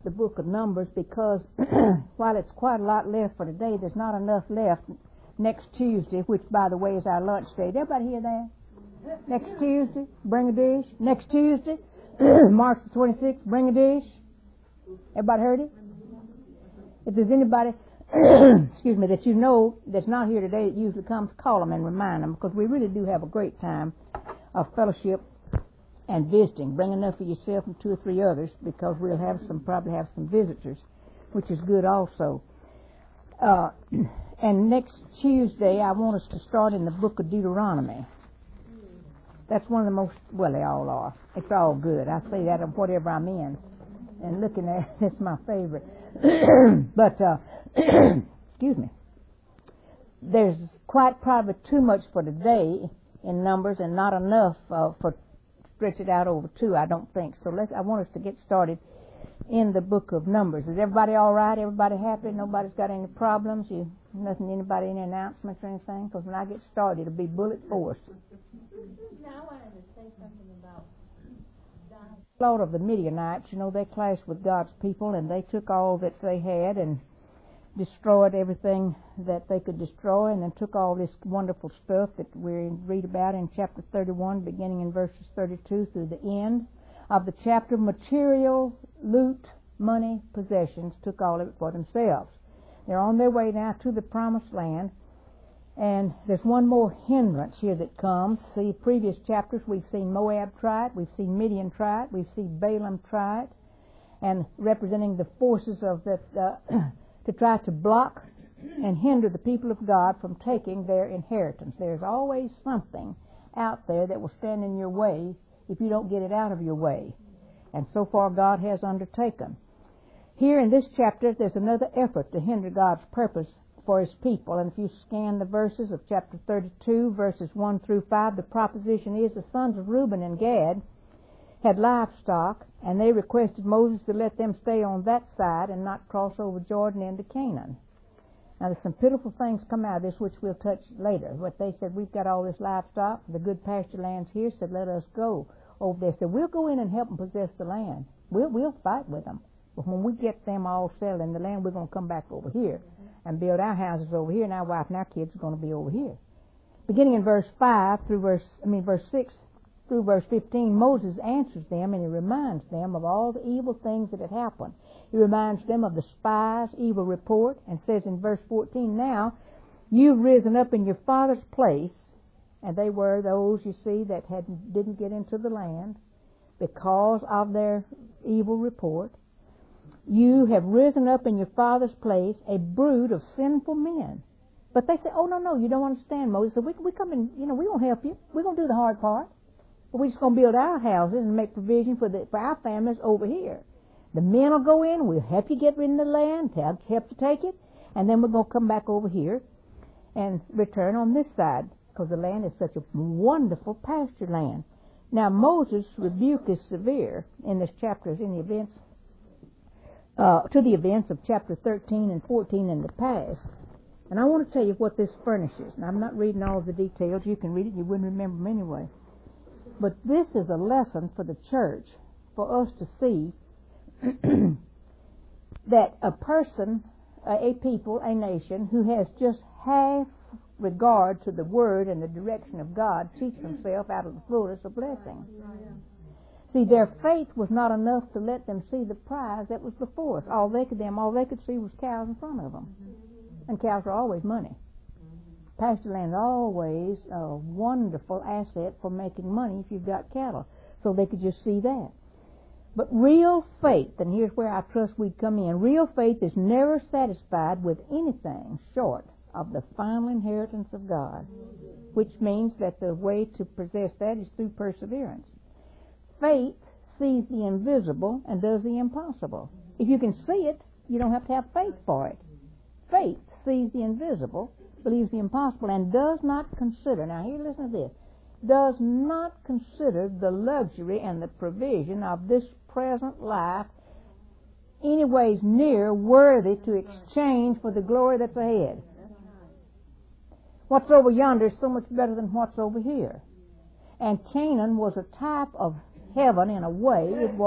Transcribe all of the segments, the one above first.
the book of Numbers because while it's quite a lot left for today, there's not enough left next Tuesday, which, by the way, is our lunch day. Did everybody hear that? Next Tuesday, bring a dish. Next Tuesday, March the 26th, bring a dish. Everybody heard it? If there's anybody, excuse me, that you know that's not here today that usually comes, call them and remind them, because we really do have a great time of fellowship and visiting. Bring enough for yourself and 2 or 3 others, because we'll probably have some visitors, which is good also. And next Tuesday, I want us to start in the book of Deuteronomy. That's one of the most, well, they all are. It's all good. I say that of whatever I'm in. And looking at it, it's my favorite. But, excuse me. There's quite probably too much for today in Numbers and not enough for stretch it out over 2, I don't think. So I want us to get started in the book of Numbers. Is everybody all right? Everybody happy? Nobody's got any problems? Anybody any announcements or anything? Because when I get started, it'll be bullet force. Now I wanted to say something about God. Lord of the Midianites, they clashed with God's people, and they took all that they had and destroyed everything that they could destroy, and then took all this wonderful stuff that we read about in chapter 31, beginning in verses 32 through the end of the chapter. Material, loot, money, possessions, took all of it for themselves. They're on their way now to the promised land, and there's one more hindrance here that comes. See, previous chapters we've seen Moab try it, we've seen Midian try it, we've seen Balaam try it, and representing the forces of the to try to block and hinder the people of God from taking their inheritance. There's always something out there that will stand in your way if you don't get it out of your way. And so far God has undertaken. Here in this chapter there's another effort to hinder God's purpose for His people. And if you scan the verses of chapter 32, verses 1 through 5, the proposition is the sons of Reuben and Gad had livestock, and they requested Moses to let them stay on that side and not cross over Jordan into Canaan. Now there's some pitiful things come out of this which we'll touch later. But they said, we've got all this livestock, the good pasture lands here, said let us go over there. Said we'll go in and help them possess the land. We'll fight with them. But when we get them all settled in the land, we're going to come back over here and build our houses over here, and our wife and our kids are going to be over here. Beginning in verse 6 through verse 15, Moses answers them, and he reminds them of all the evil things that had happened. He reminds them of the spies' evil report, and says in verse 14, now you've risen up in your father's place, and they were those, you see, that didn't get into the land because of their evil report. You have risen up in your father's place a brood of sinful men. But they say, oh, no, you don't understand, Moses. So we come in, we won't help you. We're going to do the hard part. But we're just going to build our houses and make provision for our families over here. The men will go in, we'll help you get rid of the land, help you take it, and then we're going to come back over here and return on this side, because the land is such a wonderful pasture land. Now, Moses' rebuke is severe in this chapter, in the events, to the events of chapter 13 and 14 in the past. And I want to tell you what this furnishes. Now, I'm not reading all of the details. You can read it. You wouldn't remember them anyway. But this is a lesson for the church, for us to see that a person, a people, a nation, who has just half regard to the Word and the direction of God cheats themselves out of the fullness of blessing. See, their faith was not enough to let them see the prize that was before us. All they could see was cows in front of them. And cows are always money. Pasture land is always a wonderful asset for making money if you've got cattle. So they could just see that. But real faith, and here's where I trust we'd come in, real faith is never satisfied with anything short of the final inheritance of God, which means that the way to possess that is through perseverance. Faith sees the invisible and does the impossible. If you can see it, you don't have to have faith for it. Faith sees the invisible, believes the impossible, and does not consider, now here, listen to this, does not consider the luxury and the provision of this present life anyways near worthy to exchange for the glory that's ahead. What's over yonder is so much better than what's over here. And Canaan was a type of heaven in a way. It was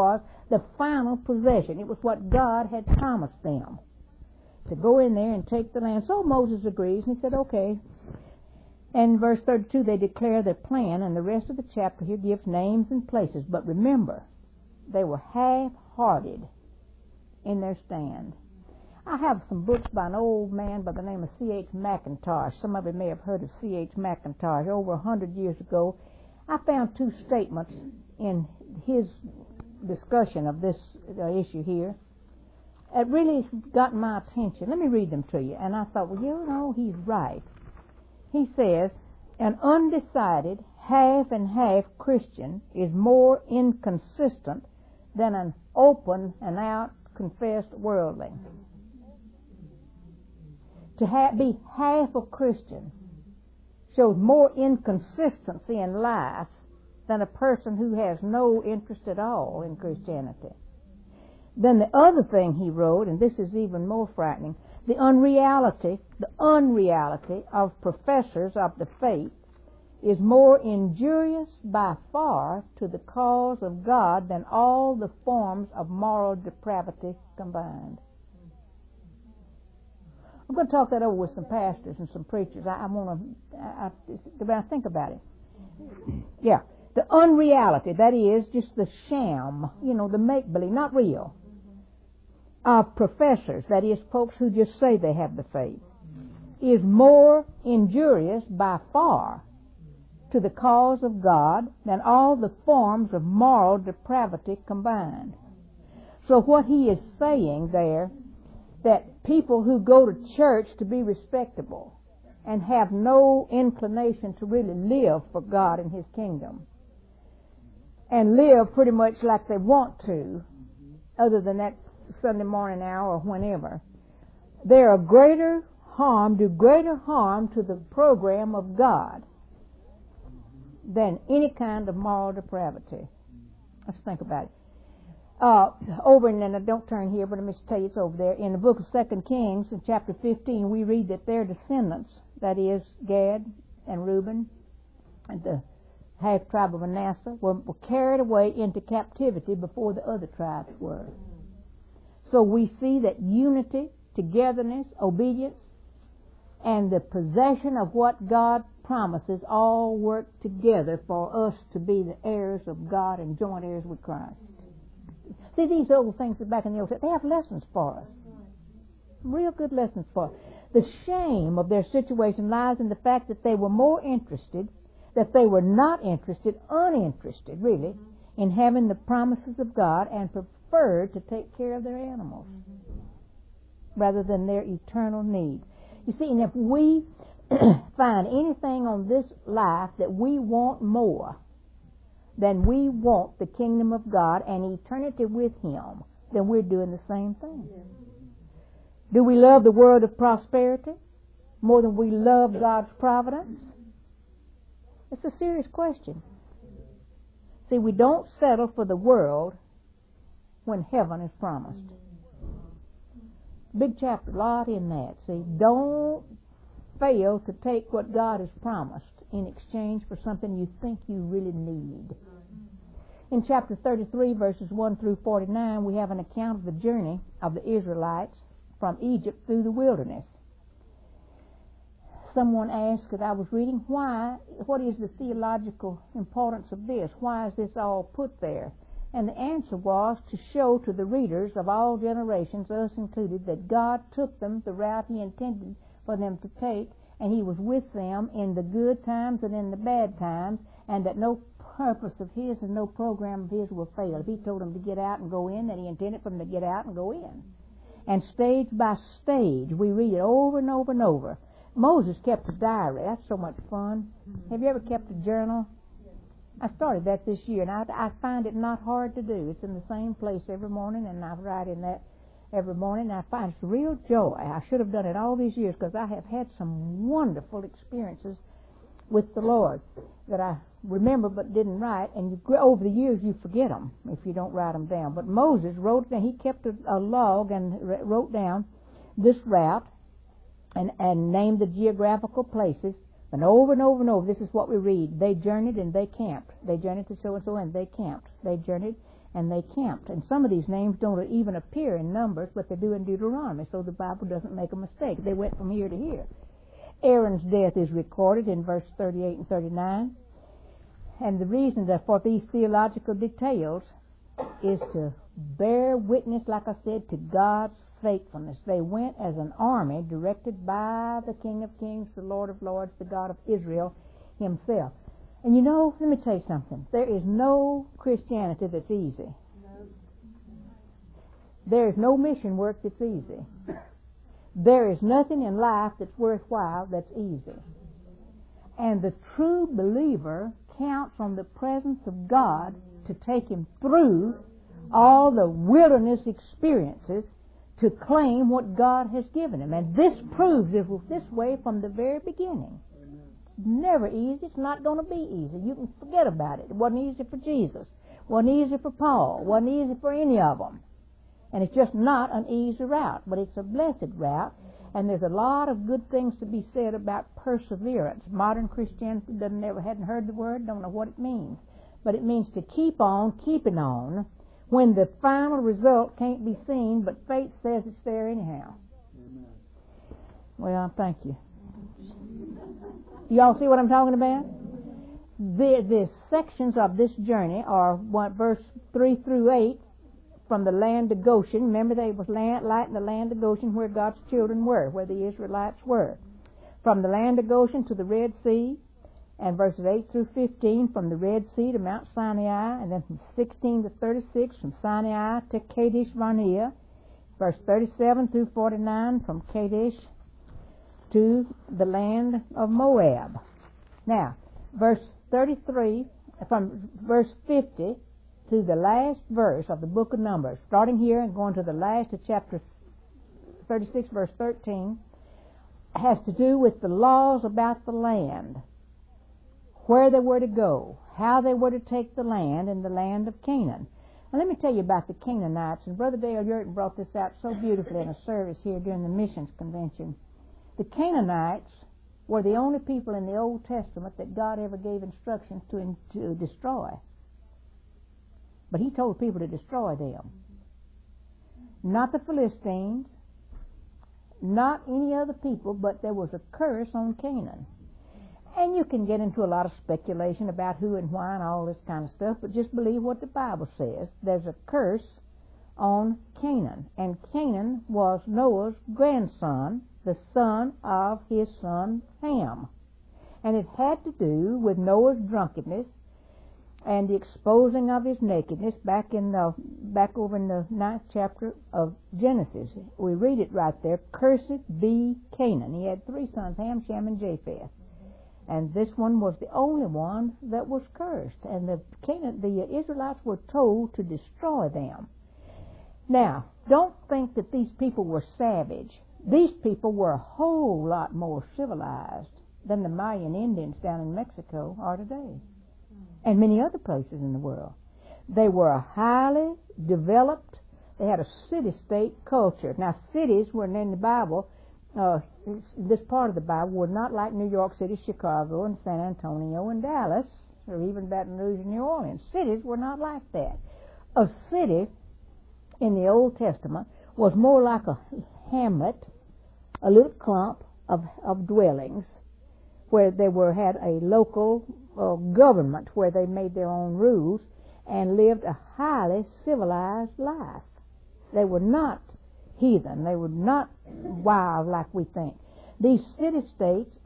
the final possession. It was what God had promised them, to go in there and take the land. So Moses agrees, and he said, okay. And in verse 32, they declare their plan, and the rest of the chapter here gives names and places. But remember, they were half-hearted in their stand. I have some books by an old man by the name of C.H. Mackintosh. Some of you may have heard of C.H. Mackintosh. Over 100 years ago, I found two statements in his discussion of this issue here. It really got my attention. Let me read them to you. And I thought, well, you know, he's right. He says, an undecided half and half Christian is more inconsistent than an open and out confessed worldling. To be half a Christian shows more inconsistency in life than a person who has no interest at all in Christianity. Then the other thing he wrote, and this is even more frightening, the unreality of professors of the faith is more injurious by far to the cause of God than all the forms of moral depravity combined. I'm going to talk that over with some pastors and some preachers. When I think about it. Yeah. The unreality, that is, just the sham, the make-believe, not real, of professors, that is, folks who just say they have the faith, is more injurious by far to the cause of God than all the forms of moral depravity combined. So what he is saying there, that people who go to church to be respectable and have no inclination to really live for God and His kingdom, and live pretty much like they want to, other than that Sunday morning hour or whenever, they are do greater harm to the program of God than any kind of moral depravity. Let's think about it. Over, and don't turn here, but let me just tell you, it's over there. In the book of 2 Kings, in chapter 15, we read that their descendants, that is, Gad and Reuben, and the half-tribe of Manasseh, were carried away into captivity before the other tribes were. So we see that unity, togetherness, obedience, and the possession of what God promises all work together for us to be the heirs of God and joint heirs with Christ. See, these old things back in the Old Testament, they have lessons for us. Real good lessons for us. The shame of their situation lies in the fact that they were more interested, that they were not interested, uninterested, really, in having the promises of God, and preferred to take care of their animals rather than their eternal needs. You see, and if we find anything on this life that we want more than we want the kingdom of God and eternity with Him, then we're doing the same thing. Do we love the world of prosperity more than we love God's providence? It's a serious question. See, we don't settle for the world when heaven is promised. Big chapter, lot in that. See, don't fail to take what God has promised in exchange for something you think you really need. In chapter 33, verses 1 through 49, we have an account of the journey of the Israelites from Egypt through the wilderness. Someone asked, as I was reading, what is the theological importance of this? Why is this all put there? And the answer was to show to the readers of all generations, us included, that God took them the route He intended for them to take, and He was with them in the good times and in the bad times, and that no purpose of His and no program of His will fail. If He told them to get out and go in, then He intended for them to get out and go in. And stage by stage, we read it over and over and over. Moses kept a diary. That's so much fun. Have you ever kept a journal? I started that this year, and I find it not hard to do. It's in the same place every morning, and I write in that every morning, and I find it's real joy. I should have done it all these years, because I have had some wonderful experiences with the Lord that I remember but didn't write, and over the years you forget them if you don't write them down. But Moses wrote down, he kept a log and wrote down this route and named the geographical places, and over and over, this is what we read. They journeyed and they camped. They journeyed to so-and-so and they camped. They journeyed and they camped. And some of these names don't even appear in Numbers, but they do in Deuteronomy, so the Bible doesn't make a mistake. They went from here to here. Aaron's death is recorded in verse 38 and 39. And the reason for these theological details is to bear witness, like I said, to God's faithfulness. They went as an army directed by the King of Kings, the Lord of Lords, the God of Israel himself. And you know, let me tell you something. There is no Christianity that's easy. There is no mission work that's easy. There is nothing in life that's worthwhile that's easy. And the true believer counts on the presence of God to take him through all the wilderness experiences to claim what God has given him. And this proves it was this way from the very beginning. Never easy. It's not going to be easy. You can forget about it. It wasn't easy for Jesus. It wasn't easy for Paul. It wasn't easy for any of them. And it's just not an easy route, but it's a blessed route. And there's a lot of good things to be said about perseverance. Modern Christianity hadn't heard the word, don't know what it means. But it means to keep on keeping on when the final result can't be seen, but faith says it's there anyhow. Amen. Well, thank you. Y'all see what I'm talking about? The sections of this journey are verse 3 through 8 from the land of Goshen. Remember, they was light in the land of Goshen where God's children were, where the Israelites were. From the land of Goshen to the Red Sea, and verses 8 through 15 from the Red Sea to Mount Sinai, and then from 16 to 36 from Sinai to Kadesh Barnea, verse 37 through 49 from Kadesh to the land of Moab. Now, verse 33, from verse 50 to the last verse of the book of Numbers, starting here and going to the last of chapter 36, verse 13, has to do with the laws about the land, where they were to go, how they were to take the land in the land of Canaan. Now, let me tell you about the Canaanites, and Brother Dale Yurton brought this out so beautifully in a service here during the missions convention. The Canaanites were the only people in the Old Testament that God ever gave instructions to destroy. But he told people to destroy them. Not the Philistines, not any other people, but there was a curse on Canaan. And you can get into a lot of speculation about who and why and all this kind of stuff, but just believe what the Bible says. There's a curse on Canaan. And Canaan was Noah's grandson, the son of his son Ham. And it had to do with Noah's drunkenness and the exposing of his nakedness back over in the 9th chapter of Genesis. We read it right there, "Cursed be Canaan." He had 3 sons, Ham, Shem, and Japheth. And this one was the only one that was cursed. And the Israelites were told to destroy them. Now, don't think that these people were savage. These people were a whole lot more civilized than the Mayan Indians down in Mexico are today, and many other places in the world. They were a highly developed, they had a city-state culture. Now, cities were in the Bible, this part of the Bible, were not like New York City, Chicago, and San Antonio, and Dallas, or even Baton Rouge and New Orleans. Cities were not like that. A city in the Old Testament was more like a hamlet, a little clump of dwellings where they had a local government where they made their own rules and lived a highly civilized life. They were not heathen. They were not wild like we think. These city-states,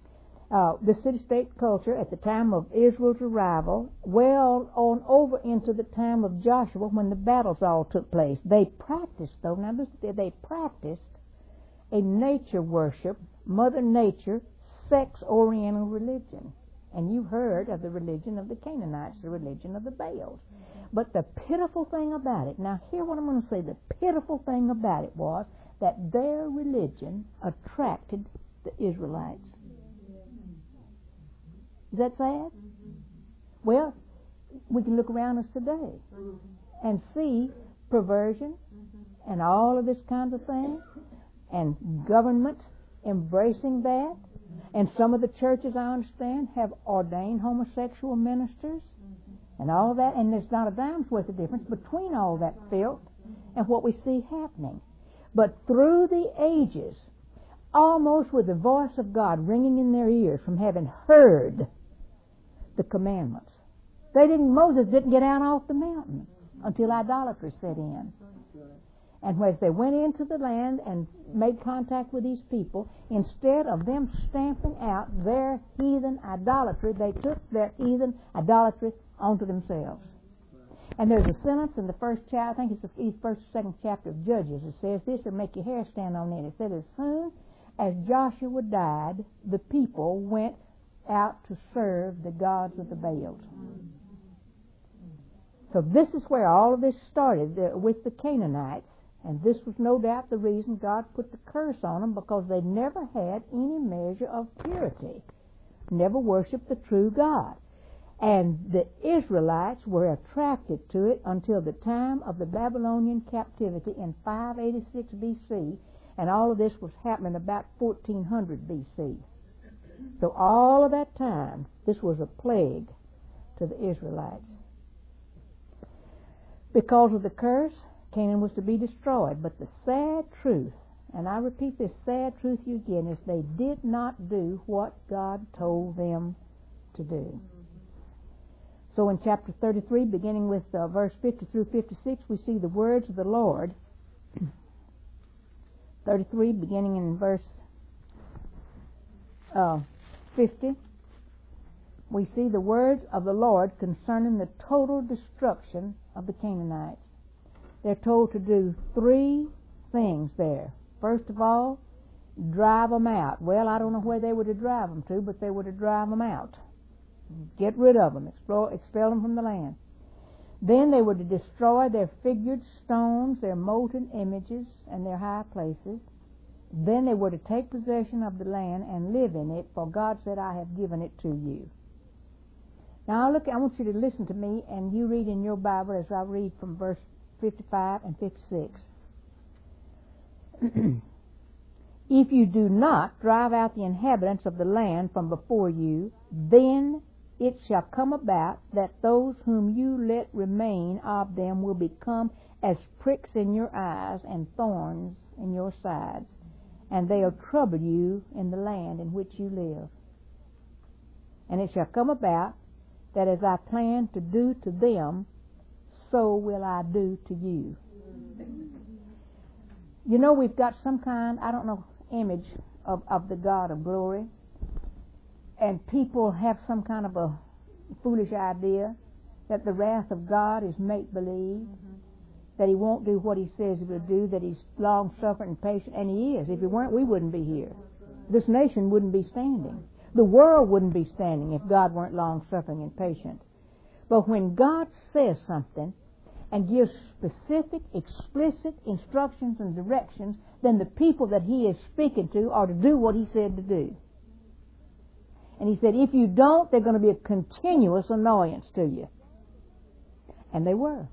the city-state culture at the time of Israel's arrival, well on over into the time of Joshua when the battles all took place. They practiced, though, now listen, they practiced a nature worship, Mother Nature, sex-oriented religion. And you heard of the religion of the Canaanites, the religion of the Baals. But the pitiful thing about it, now hear what I'm going to say, the pitiful thing about it was that their religion attracted the Israelites. Is that sad? Well, we can look around us today and see perversion and all of this kind of thing, and government embracing that. And some of the churches, I understand, have ordained homosexual ministers. and all that, and there's not a dime's worth of difference between all that filth and what we see happening. But through the ages, almost with the voice of God ringing in their ears from having heard the commandments, Moses didn't get out off the mountain until idolatry set in. And as they went into the land and made contact with these people, instead of them stamping out their heathen idolatry, they took their heathen idolatry onto themselves. And there's a sentence in the first chapter, I think it's the first or second chapter of Judges, it says this, it'll make your hair stand on end. It said, as soon as Joshua died, the people went out to serve the gods of the Baals. So this is where all of this started, with the Canaanites, and this was no doubt the reason God put the curse on them, because they never had any measure of purity, never worshipped the true God. And the Israelites were attracted to it until the time of the Babylonian captivity in 586 B.C., and all of this was happening about 1400 B.C. So all of that time, this was a plague to the Israelites. Because of the curse, Canaan was to be destroyed. But the sad truth, and I repeat this sad truth to you again, is they did not do what God told them to do. So in chapter 33, beginning with verse 50 through 56, we see the words of the Lord. 33, beginning in verse 50, we see the words of the Lord concerning the total destruction of the Canaanites. They're told to do 3 things there. First of all, drive them out. Well, I don't know where they were to drive them to, but they were to drive them out. Get rid of them, expel them from the land. Then they were to destroy their figured stones, their molten images, and their high places. Then they were to take possession of the land and live in it, for God said, I have given it to you. Now I want you to listen to me, and you read in your Bible as I read from verse 55 and 56. If you do not drive out the inhabitants of the land from before you, then it shall come about that those whom you let remain of them will become as pricks in your eyes and thorns in your sides, and they'll trouble you in the land in which you live. And it shall come about that as I plan to do to them, so will I do to you. You know, we've got some kind, I don't know, image of the God of glory. And people have some kind of a foolish idea that the wrath of God is make-believe, that He won't do what He says He will do, that He's long-suffering and patient, and He is. If He weren't, we wouldn't be here. This nation wouldn't be standing. The world wouldn't be standing if God weren't long-suffering and patient. But when God says something and gives specific, explicit instructions and directions, then the people that He is speaking to are to do what He said to do. And He said, if you don't, they're going to be a continuous annoyance to you. And they were.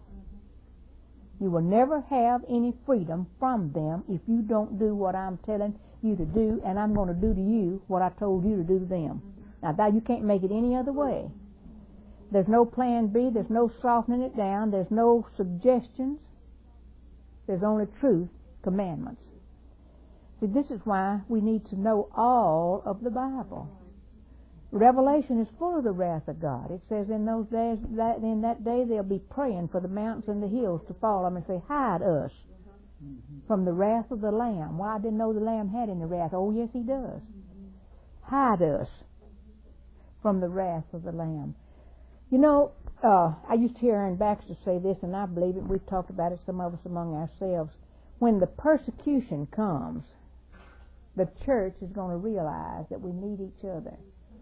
You will never have any freedom from them if you don't do what I'm telling you to do, and I'm going to do to you what I told you to do to them. Now, that you can't make it any other way. There's no plan B. There's no softening it down. There's no suggestions. There's only truth, commandments. See, this is why we need to know all of the Bible. Revelation is full of the wrath of God. It says in those days, in that day they'll be praying for the mountains and the hills to fall. I mean, say, hide us from the wrath of the Lamb. Well, I didn't know the Lamb had any wrath. Oh, yes, He does. Hide us from the wrath of the Lamb. You know, I used to hear Aaron Baxter say this, and I believe it. We've talked about it, some of us among ourselves. When the persecution comes, the church is going to realize that we need each other.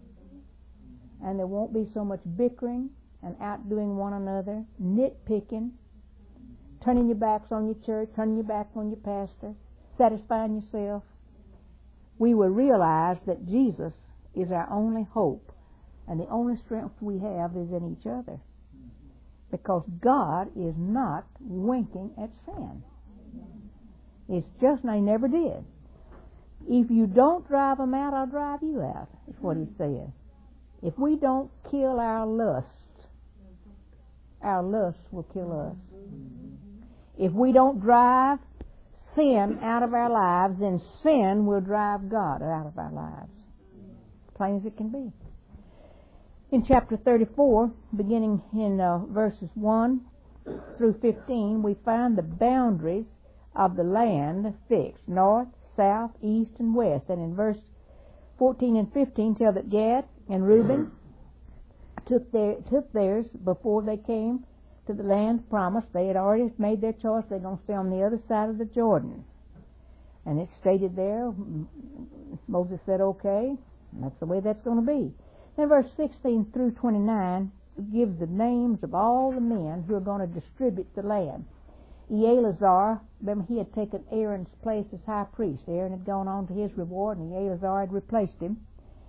And there won't be so much bickering and outdoing one another, nitpicking, turning your backs on your church, turning your back on your pastor, satisfying yourself. We will realize that Jesus is our only hope, and the only strength we have is in each other. Because God is not winking at sin. It's just, and He never did. If you don't drive them out, I'll drive you out, is what He said. If we don't kill our lust, our lusts will kill us. If we don't drive sin out of our lives, then sin will drive God out of our lives. Plain as it can be. In chapter 34, beginning in verses 1 through 15, we find the boundaries of the land fixed, north, south, east, and west. And in verse 14 and 15 tell that Gad and Reuben took theirs before they came to the land promised. They had already made their choice. They're going to stay on the other side of the Jordan. And it's stated there, Moses said, okay, and that's the way that's going to be. Then verse 16 through 29 gives the names of all the men who are going to distribute the land. Eleazar, remember he had taken Aaron's place as high priest. Aaron had gone on to his reward, and Eleazar had replaced him.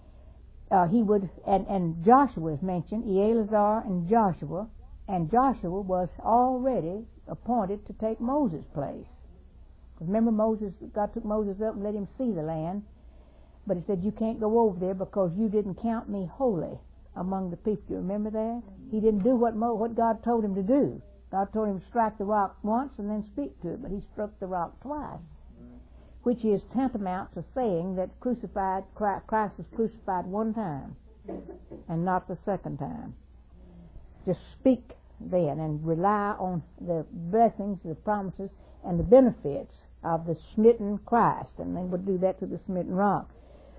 And Joshua is mentioned, Eleazar and Joshua was already appointed to take Moses' place. Remember, God took Moses up and let him see the land, but he said, you can't go over there because you didn't count me holy among the people. You remember that? He didn't do what God told him to do. God told him to strike the rock once and then speak to it, but he struck the rock twice, which is tantamount to saying that Christ was crucified one time and not the second time. Just speak then and rely on the blessings, the promises, and the benefits of the smitten Christ, and then we'll do that to the smitten rock.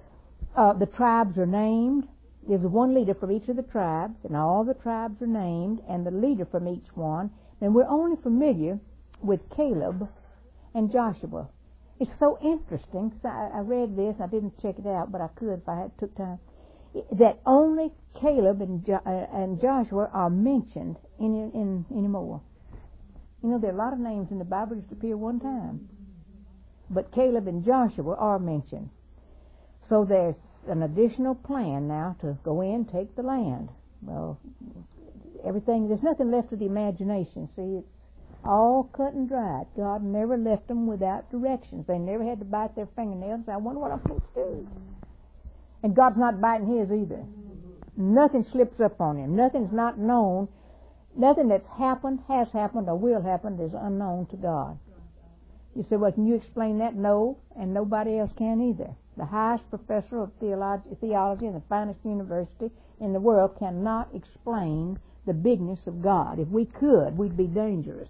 The tribes are named. There's one leader from each of the tribes, and all the tribes are named, and the leader from each one. And we're only familiar with Caleb and Joshua. It's so interesting. So I read this. I didn't check it out, but I could if I took time. That only Caleb and Joshua are mentioned anymore. You know, there are a lot of names in the Bible that just appear one time, but Caleb and Joshua are mentioned. So there's an additional plan now to go in and take the land. Well, there's nothing left to the imagination. See, it's all cut and dried. God never left them without directions. They never had to bite their fingernails and say, I wonder what I'm supposed to do. And God's not biting his either. Nothing slips up on him. Nothing's not known. Nothing that's happened, has happened, or will happen is unknown to God. You say, well, can you explain that? No, and nobody else can either. The highest professor of theology in the finest university in the world cannot explain the bigness of God. If we could, we'd be dangerous.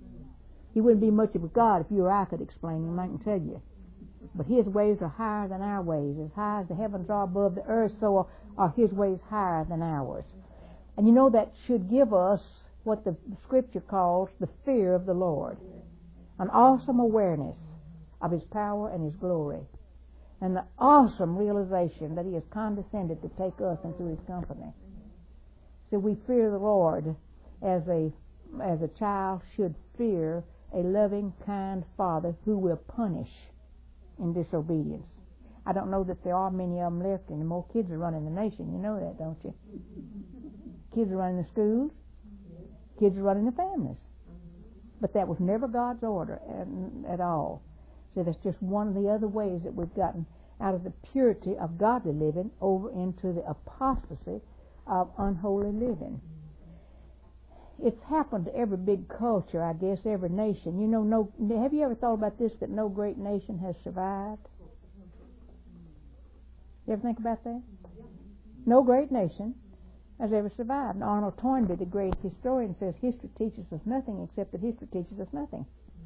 He wouldn't be much of a God if you or I could explain him, I can tell you. But his ways are higher than our ways. As high as the heavens are above the earth, so are his ways higher than ours. And you know, that should give us what the Scripture calls the fear of the Lord. An awesome awareness of his power and his glory. And the awesome realization that he has condescended to take us into his company. So we fear the Lord as a child should fear a loving, kind father who will punish in disobedience. I don't know that there are many of them left anymore. Kids are running the nation. You know that, don't you? Kids are running the schools. Kids are running the families. But that was never God's order at all. So that's just one of the other ways that we've gotten out of the purity of godly living over into the apostasy of unholy living. It's happened to every big culture, I guess, every nation. You know, have you ever thought about this, that no great nation has survived? You ever think about that? No great nation has ever survived. And Arnold Toynbee, the great historian, says history teaches us nothing except that history teaches us nothing.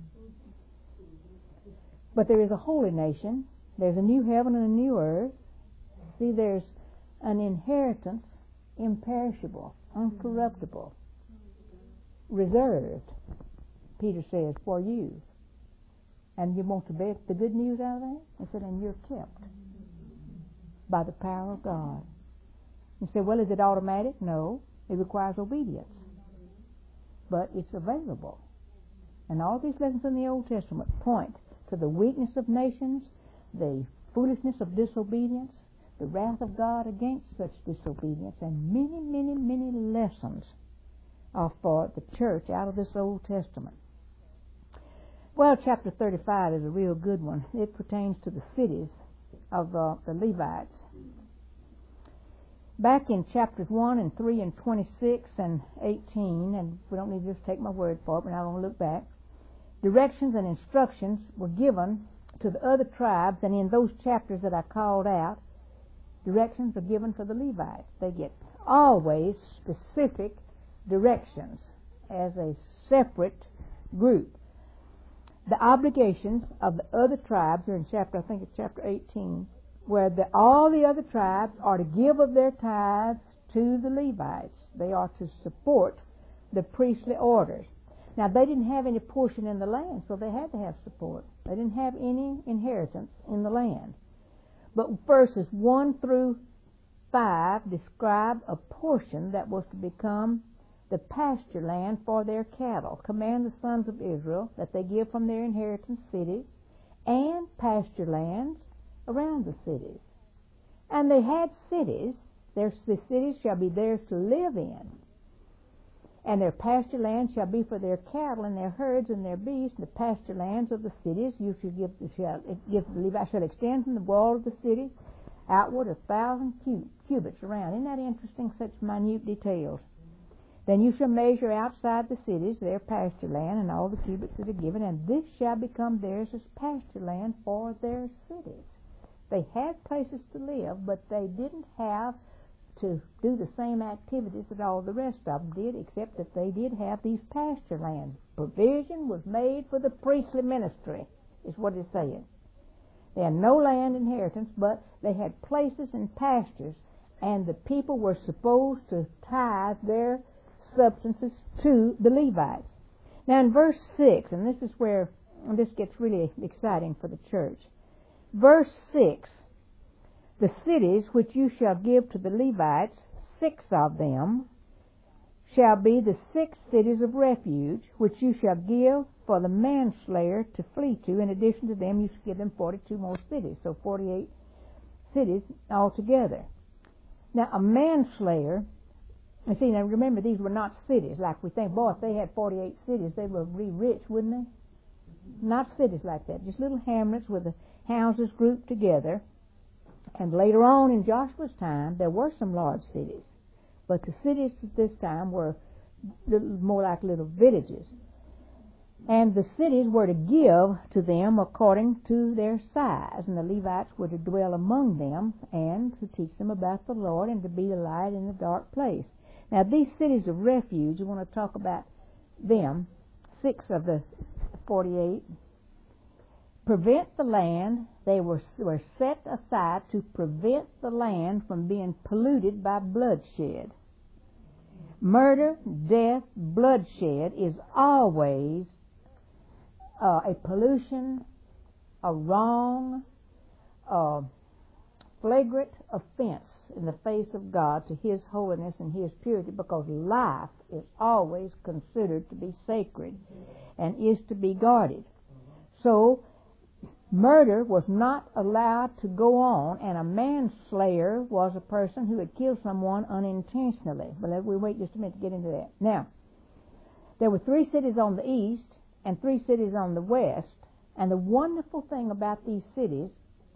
But there is a holy nation. There's a new heaven and a new earth. See, there's an inheritance, imperishable, uncorruptible, reserved, Peter says, for you. And you want to bet the good news out of that? He said, and you're kept by the power of God. You say, well, is it automatic? No. It requires obedience. But it's available. And all these lessons in the Old Testament point to the weakness of nations, the foolishness of disobedience, the wrath of God against such disobedience, and many, many, many lessons are for the church out of this Old Testament. Well, chapter 35 is a real good one. It pertains to the cities of the Levites. Back in chapters 1 and 3 and 26 and 18, and we don't need to just take my word for it, but I want to look back, directions and instructions were given to the other tribes, and in those chapters that I called out, directions are given for the Levites. They get always specific directions as a separate group. The obligations of the other tribes are in chapter, I think it's chapter 18, where all the other tribes are to give of their tithes to the Levites. They are to support the priestly orders. Now, they didn't have any portion in the land, so they had to have support. They didn't have any inheritance in the land. But verses 1 through 5 describe a portion that was to become the pasture land for their cattle. Command the sons of Israel that they give from their inheritance cities and pasture lands around the cities. And they had cities. The cities shall be theirs to live in. And their pasture land shall be for their cattle and their herds and their beasts. And the pasture lands of the cities you shall give the Levites shall extend from the wall of the city outward 1,000 cubits around. Isn't that interesting? Such minute details. Then you shall measure outside the cities their pasture land and all the cubits that are given, and this shall become theirs as pasture land for their cities. They had places to live, but they didn't have to do the same activities that all the rest of them did, except that they did have these pasture lands. Provision was made for the priestly ministry, is what it's saying. They had no land inheritance, but they had places and pastures, and the people were supposed to tithe their substances to the Levites. Now in verse 6, and this is where this gets really exciting for the church. Verse 6, the cities which you shall give to the Levites, 6 of them, shall be the 6 cities of refuge, which you shall give for the manslayer to flee to. In addition to them, you shall give them 42 more cities, so 48 cities altogether. Now, a manslayer, you see, now remember, these were not cities like we think. Boy, if they had 48 cities, they would be rich, wouldn't they? Not cities like that, just little hamlets with the houses grouped together. And later on in Joshua's time, there were some large cities. But the cities at this time were more like little villages. And the cities were to give to them according to their size. And the Levites were to dwell among them and to teach them about the Lord and to be a light in a dark place. Now, these cities of refuge, you want to talk about them, 6 of the 48, prevent the land. They were set aside to prevent the land from being polluted by bloodshed. Murder, death, bloodshed is always a pollution, a wrong, flagrant offense in the face of God to His holiness and His purity, because life is always considered to be sacred and is to be guarded. So, murder was not allowed to go on, and a manslayer was a person who had killed someone unintentionally. But we'll wait just a minute to get into that. Now, there were 3 cities on the east and 3 cities on the west, and the wonderful thing about these cities,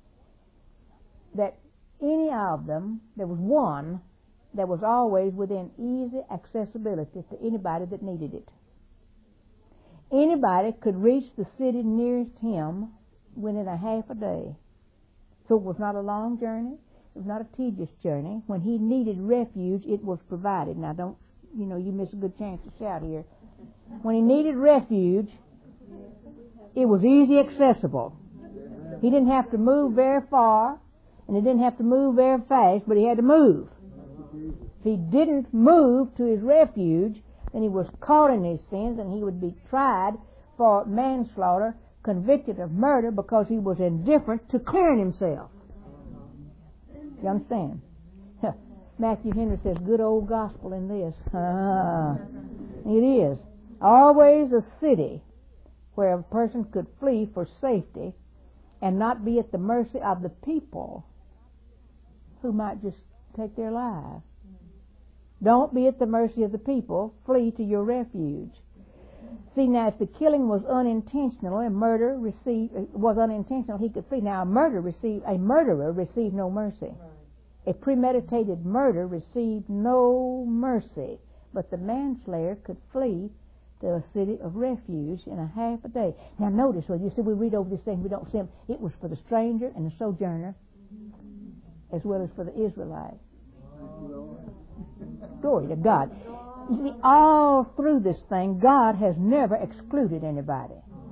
that any of them, there was one that was always within easy accessibility to anybody that needed it. Anybody could reach the city nearest him within a half a day. So it was not a long journey. It was not a tedious journey. When he needed refuge, it was provided. Now don't, you miss a good chance to shout here. When he needed refuge, it was easy accessible. He didn't have to move very far, and he didn't have to move very fast, but he had to move. If he didn't move to his refuge, then he was caught in his sins, and he would be tried for manslaughter, convicted of murder, because he was indifferent to clearing himself. You understand? Matthew Henry says, good old gospel in this. It is. Always a city where a person could flee for safety and not be at the mercy of the people who might just take their lives. Don't be at the mercy of the people. Flee to your refuge. See, now, if the killing was unintentional and murder was unintentional, he could flee. Now, a murderer received no mercy. A premeditated murder received no mercy, but the manslayer could flee to a city of refuge in a half a day. Now notice, well, you see, we read over this thing, we don't see him. It was for the stranger and the sojourner, as well as for the Israelites. Glory to God. You see, all through this thing, God has never excluded anybody.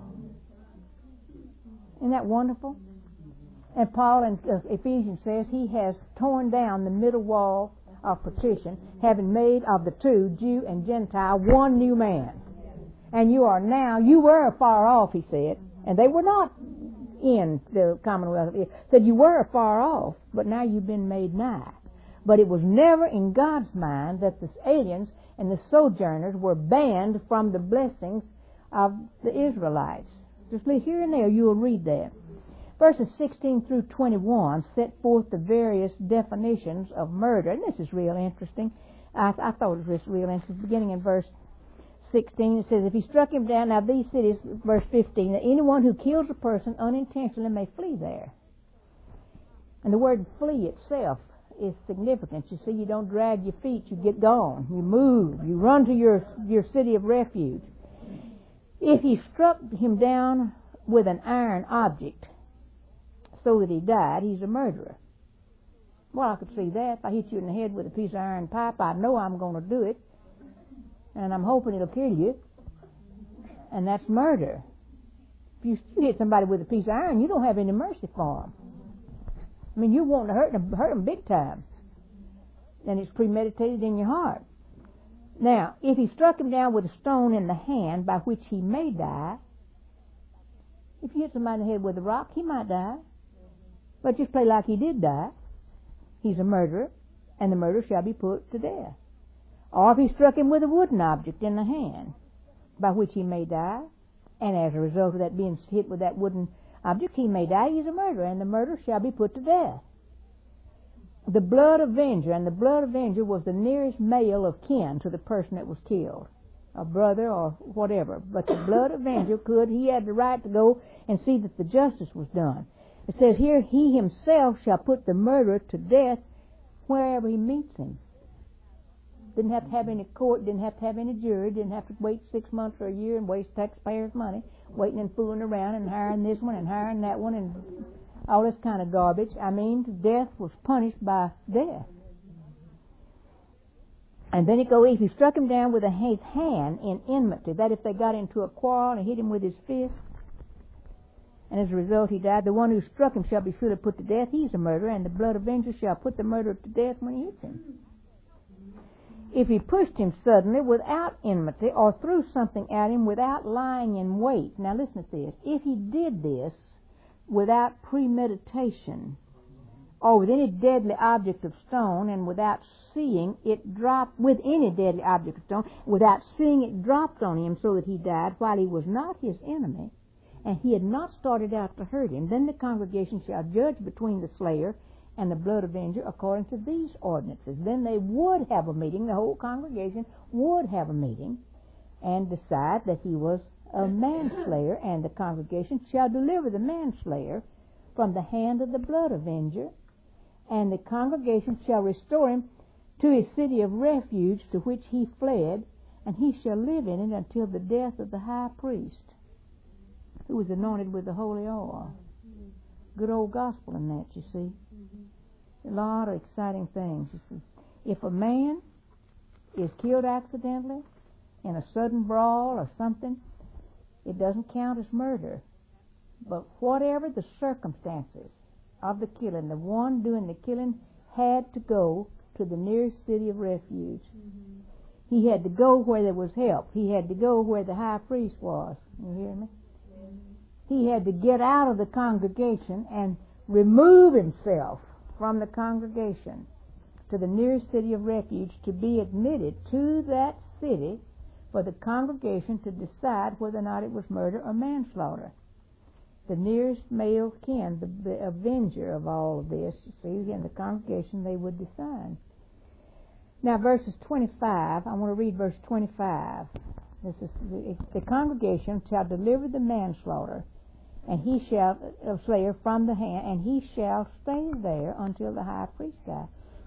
Isn't that wonderful? And Paul in Ephesians says he has torn down the middle wall of partition, having made of the two, Jew and Gentile, one new man. And you were afar off, he said, and they were not in the commonwealth of Israel. Said you were afar off, but now you've been made nigh. But it was never in God's mind that the aliens and the sojourners were banned from the blessings of the Israelites. Just here and there you'll read that. Verses 16 through 21 set forth the various definitions of murder. And this is real interesting. I thought it was real interesting. Beginning in verse 16, it says, if he struck him down, now these cities, verse 15, that anyone who kills a person unintentionally may flee there. And the word flee itself is significant. You see, you don't drag your feet, you get gone. You move, you run to your city of refuge. If he struck him down with an iron object so that he died, he's a murderer. Well, I could see that. If I hit you in the head with a piece of iron pipe, I know I'm going to do it. And I'm hoping it'll kill you. And that's murder. If you hit somebody with a piece of iron, you don't have any mercy for them. I mean, you want to hurt them big time. And it's premeditated in your heart. Now, if he struck him down with a stone in the hand by which he may die, if you hit somebody in the head with a rock, he might die. But just play like he did die. He's a murderer, and the murderer shall be put to death. Or if he struck him with a wooden object in the hand by which he may die, and as a result of that being hit with that wooden object, he may die, he's a murderer, and the murderer shall be put to death. The blood avenger, and the blood avenger was the nearest male of kin to the person that was killed, a brother or whatever. But the blood avenger he had the right to go and see that the justice was done. It says here, he himself shall put the murderer to death wherever he meets him. Didn't have to have any court, didn't have to have any jury, didn't have to wait 6 months or a year and waste taxpayers' money, waiting and fooling around and hiring this one and hiring that one and all this kind of garbage. I mean, death was punished by death. And then if he struck him down with his hand in enmity, that if they got into a quarrel and hit him with his fist, and as a result he died, the one who struck him shall be surely put to death. He's a murderer, and the blood avenger shall put the murderer to death when he hits him. If he pushed him suddenly without enmity or threw something at him without lying in wait. Now listen to this. If he did this without premeditation or with any deadly object of stone and without seeing it drop with any deadly object of stone, without seeing it dropped on him so that he died while he was not his enemy and he had not started out to hurt him, then the congregation shall judge between the slayer and the blood avenger according to these ordinances. Then they would have a meeting, the whole congregation would have a meeting and decide that he was a manslayer, and the congregation shall deliver the manslayer from the hand of the blood avenger, and the congregation shall restore him to his city of refuge to which he fled, and he shall live in it until the death of the high priest, who was anointed with the holy oil. Good old gospel in that, you see. A lot of exciting things, you see. If a man is killed accidentally in a sudden brawl or something, it doesn't count as murder. But whatever the circumstances of the killing, the one doing the killing had to go to the nearest city of refuge. He had to go where there was help. He had to go where the high priest was. You hear me? He had to get out of the congregation and remove himself from the congregation to the nearest city of refuge to be admitted to that city for the congregation to decide whether or not it was murder or manslaughter. The nearest male kin, the avenger of all of this, you see, in the congregation they would decide. Now verses 25, I want to read verse 25. This is the congregation shall deliver the manslaughter, and he shall slayer from the hand, and he shall stay there until the high priest die.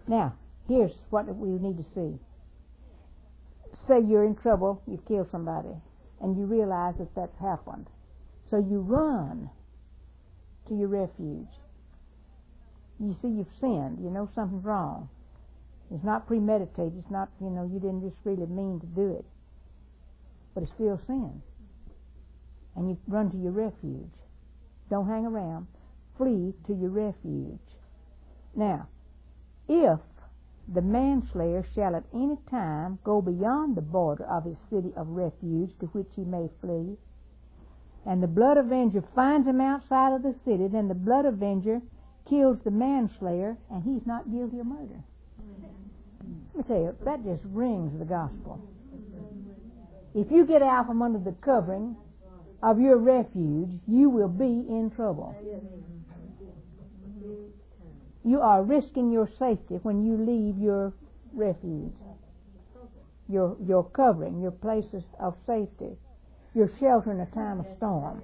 Now, here's what we need to see. Say you're in trouble, you've killed somebody, and you realize that that's happened. So you run to your refuge. You see you've sinned. You know something's wrong. It's not premeditated. It's not, you didn't just really mean to do it. But it's still sin. And you run to your refuge. Don't hang around. Flee to your refuge. Now, if the manslayer shall at any time go beyond the border of his city of refuge to which he may flee, and the blood avenger finds him outside of the city, then the blood avenger kills the manslayer, and he's not guilty of murder. Let me tell you, that just rings the gospel. If you get out from under the covering of your refuge, you will be in trouble. You are risking your safety when you leave your refuge, your covering, your places of safety, your shelter in a time of storm.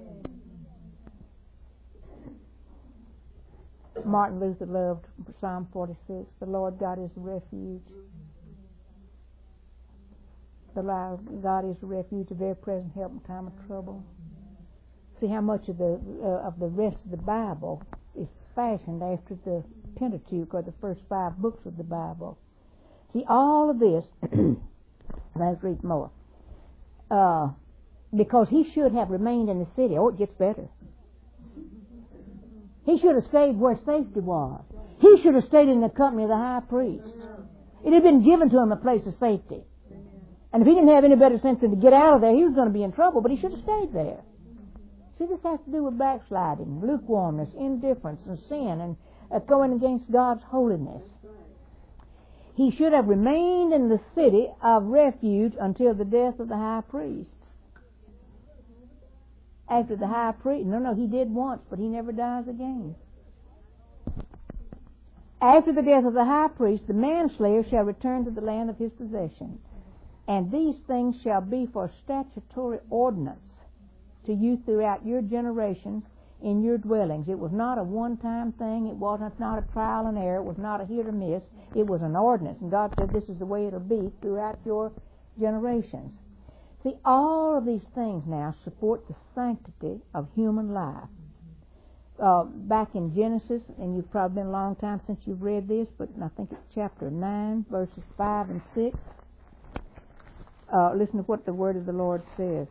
Martin Luther loved Psalm 46. The Lord God is a refuge. The Lord God is a refuge, a very present help in time of trouble. See how much of the rest of the Bible is fashioned after the Pentateuch, or the first 5 books of the Bible. See, all of this, let's read more. Because he should have remained in the city. Oh, it gets better. He should have stayed where safety was. He should have stayed in the company of the high priest. It had been given to him a place of safety. And if he didn't have any better sense than to get out of there, he was going to be in trouble, but he should have stayed there. See, this has to do with backsliding, lukewarmness, indifference, and sin, and going against God's holiness. He should have remained in the city of refuge until the death of the high priest. After the high priest, no, he did once, but he never dies again. After the death of the high priest, the manslayer shall return to the land of his possession. And these things shall be for statutory ordinance to you throughout your generations in your dwellings. It was not a one-time thing. It wasn't not a trial and error. It was not a hit or miss. It was an ordinance. And God said this is the way it'll be throughout your generations. See, all of these things now support the sanctity of human life. Back in Genesis, and you've probably been a long time since you've read this, but I think it's chapter 9, verses 5 and 6. Listen to what the word of the Lord says.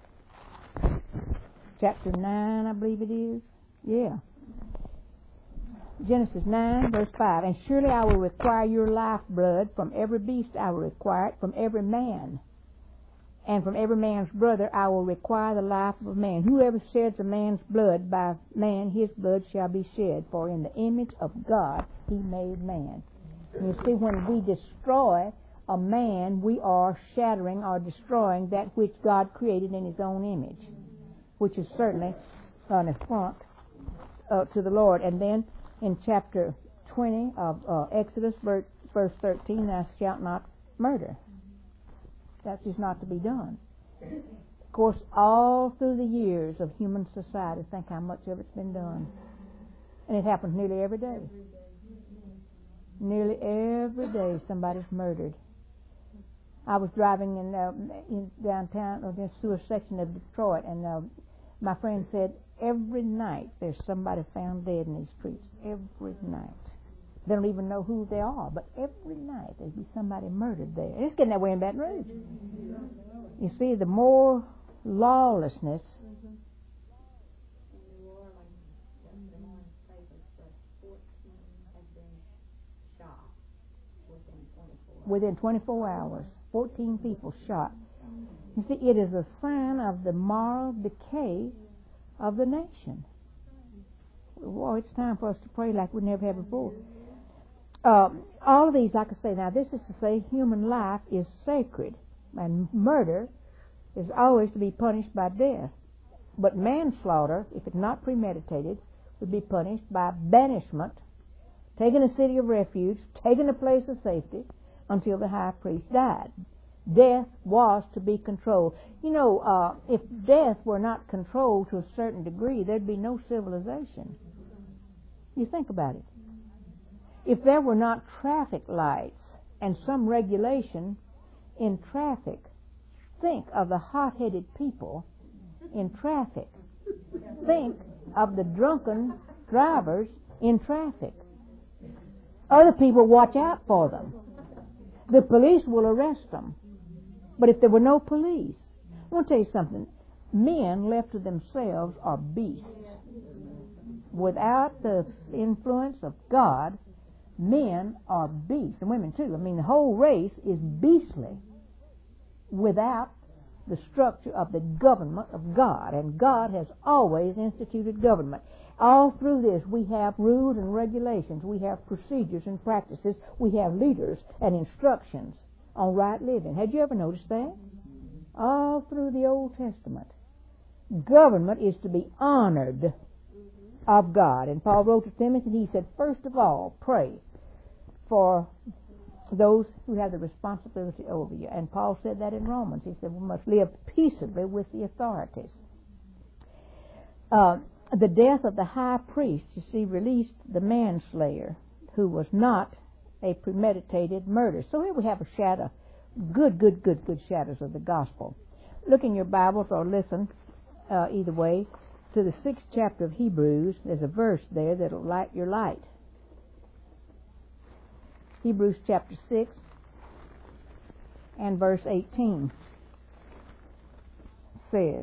Chapter 9, I believe it is. Yeah. Genesis 9, verse 5. And surely I will require your lifeblood. From every beast I will require it. From every man. And from every man's brother I will require the life of a man. Whoever sheds a man's blood, by man his blood shall be shed. For in the image of God he made man. And you see, when we destroy a man, we are shattering or destroying that which God created in his own image, which is certainly an affront to the Lord. And then in chapter 20 of Exodus, verse 13, thou shalt not murder. That's just not to be done. Of course, all through the years of human society, think how much of it's been done. And it happens nearly every day. Nearly every day somebody's murdered. I was driving in downtown, or this sewer section of Detroit, and my friend said, every night there's somebody found dead in these streets. Every night. They don't even know who they are, but every night there'd be somebody murdered there. It's getting that way in Baton Rouge. You see, the more lawlessness, within 24 hours, 14 people shot. You see, it is a sign of the moral decay of the nation. Well, it's time for us to pray like we never have before. All of these, like I say, now this is to say human life is sacred, and murder is always to be punished by death. But manslaughter, if it's not premeditated, would be punished by banishment, taking a city of refuge, taking a place of safety until the high priest died. Death was to be controlled. You know, if death were not controlled to a certain degree, there'd be no civilization. You think about it. If there were not traffic lights and some regulation in traffic, think of the hot-headed people in traffic. Think of the drunken drivers in traffic. Other people watch out for them. The police will arrest them. But if there were no police, I want to tell you something. Men left to themselves are beasts. Without the influence of God, men are beasts, and women too. I mean, the whole race is beastly without the structure of the government of God. And God has always instituted government. All through this, we have rules and regulations. We have procedures and practices. We have leaders and instructions on right living. Had you ever noticed that? All through the Old Testament. Government is to be honored of God. And Paul wrote to Timothy, he said, first of all, pray for those who have the responsibility over you. And Paul said that in Romans. He said we must live peaceably with the authorities. The death of the high priest, you see, released the manslayer, who was not a premeditated murder. So here we have a shadow, good shadows of the gospel. Look in your Bibles or listen, either way, to the 6th chapter of Hebrews. There's a verse there that'll light your light. Hebrews chapter 6 and verse 18 says,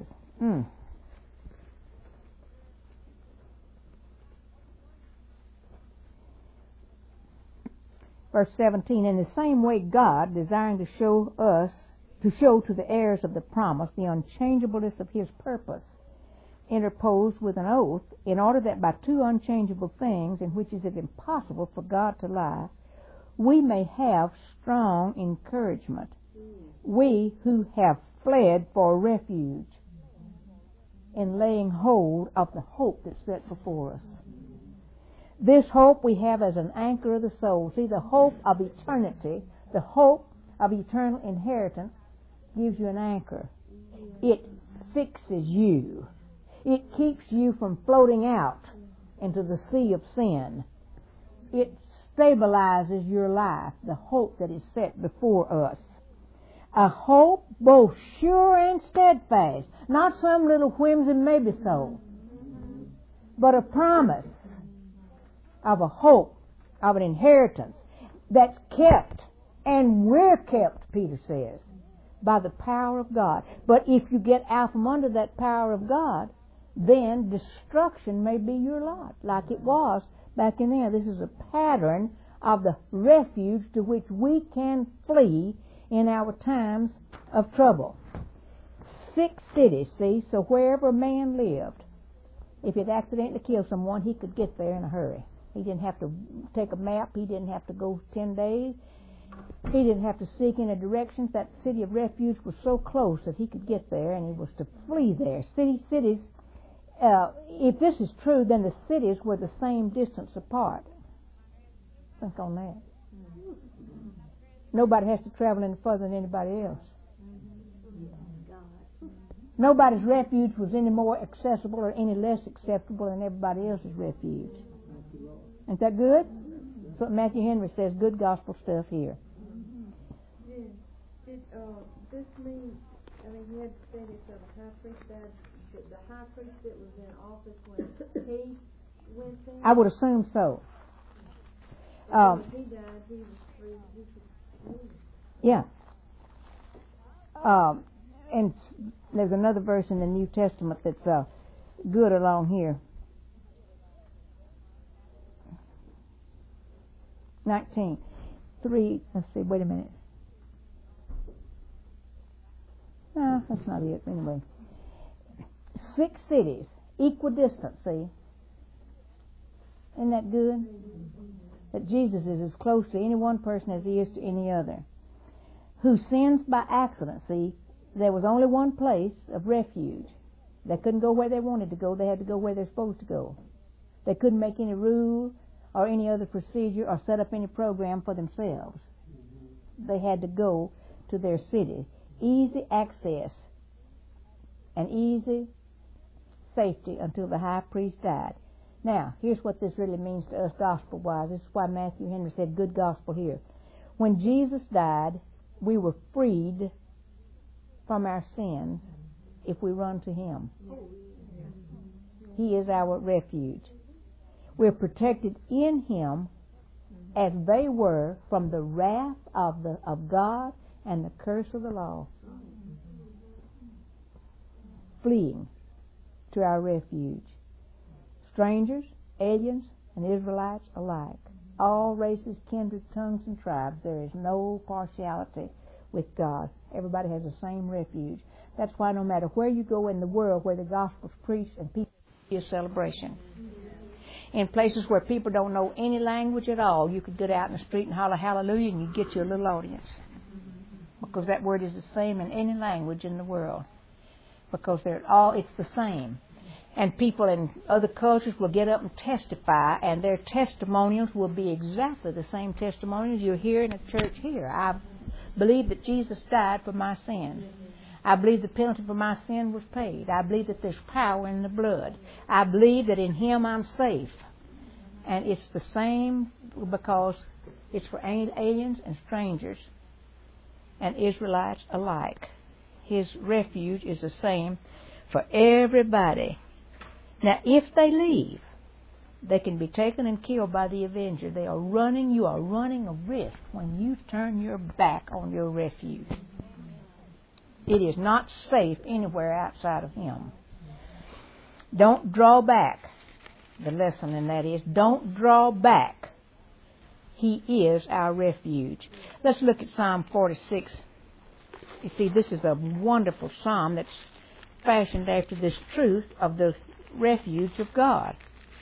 Verse 17, in the same way God, desiring to show to the heirs of the promise the unchangeableness of his purpose, interposed with an oath, in order that by two unchangeable things, in which is it impossible for God to lie, we may have strong encouragement, we who have fled for refuge, in laying hold of the hope that's set before us. This hope we have as an anchor of the soul. See, the hope of eternity, the hope of eternal inheritance gives you an anchor. It fixes you. It keeps you from floating out into the sea of sin. It stabilizes your life, the hope that is set before us. A hope both sure and steadfast, not some little whims and maybe so, but a promise of a hope, of an inheritance that's kept, and we're kept, Peter says, by the power of God. But if you get out from under that power of God, then destruction may be your lot, like it was back in there. This is a pattern of the refuge to which we can flee in our times of trouble. 6 cities, see, so wherever a man lived, if he'd accidentally killed someone, he could get there in a hurry. He didn't have to take a map. He didn't have to go 10 days. He didn't have to seek any directions. That city of refuge was so close that he could get there, and he was to flee there. Cities, if this is true, then the cities were the same distance apart. Think on that. Nobody has to travel any further than anybody else. Nobody's refuge was any more accessible or any less acceptable than everybody else's refuge. Isn't that good? That's what Matthew Henry says, good gospel stuff here. Did this mean, you had stated that the high priest died, the high priest that was in office when he went there? I would assume so. When he died, he was free, he could leave. Yeah. And there's another verse in the New Testament that's good along here. 19:3. Let's see. Wait a minute. No, that's not it. Anyway, 6 cities, equidistant. See, isn't that good? That Jesus is as close to any one person as he is to any other. Who sins by accident. See, there was only one place of refuge. They couldn't go where they wanted to go. They had to go where they're supposed to go. They couldn't make any rule or any other procedure or set up any program for themselves. They had to go to their city. Easy access and easy safety until the high priest died. Now, here's what this really means to us gospel-wise. This is why Matthew Henry said good gospel here. When Jesus died, we were freed from our sins if we run to Him. He is our refuge. We're protected in Him as they were from the wrath of God and the curse of the law. Fleeing to our refuge. Strangers, aliens, and Israelites alike. All races, kindred, tongues, and tribes. There is no partiality with God. Everybody has the same refuge. That's why no matter where you go in the world where the gospel's preached and people see a celebration. In places where people don't know any language at all, you could get out in the street and holler hallelujah and you'd get you a little audience. Because that word is the same in any language in the world. Because it's the same. And people in other cultures will get up and testify, and their testimonials will be exactly the same testimonials you hear in a church here. I believe that Jesus died for my sins. I believe the penalty for my sin was paid. I believe that there's power in the blood. I believe that in Him I'm safe. And it's the same because it's for aliens and strangers and Israelites alike. His refuge is the same for everybody. Now, if they leave, they can be taken and killed by the avenger. You are running a risk when you turn your back on your refuge. It is not safe anywhere outside of Him. Don't draw back. The lesson in that is, don't draw back. He is our refuge. Let's look at Psalm 46. You see, this is a wonderful psalm that's fashioned after this truth of the refuge of God.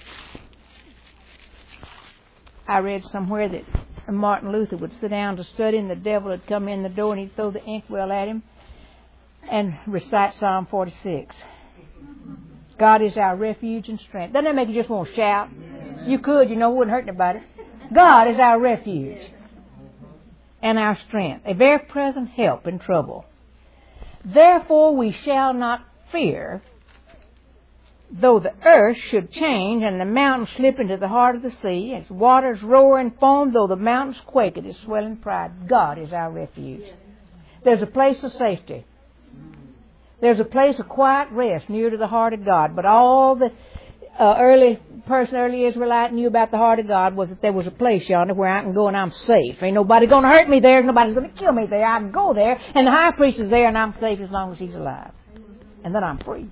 I read somewhere that Martin Luther would sit down to study and the devil would come in the door and he'd throw the inkwell at him and recite Psalm 46. God is our refuge and strength. Doesn't that make you just want to shout? You could, it wouldn't hurt nobody. God is our refuge and our strength, a very present help in trouble. Therefore we shall not fear, though the earth should change and the mountains slip into the heart of the sea, its waters roar and foam, though the mountains quake at its swelling pride. God is our refuge. There's a place of safety. There's a place of quiet rest near to the heart of God. But all the early Israelite knew about the heart of God was that there was a place yonder where I can go and I'm safe. Ain't nobody going to hurt me there. Nobody's going to kill me there. I can go there and the high priest is there and I'm safe as long as he's alive. And then I'm free.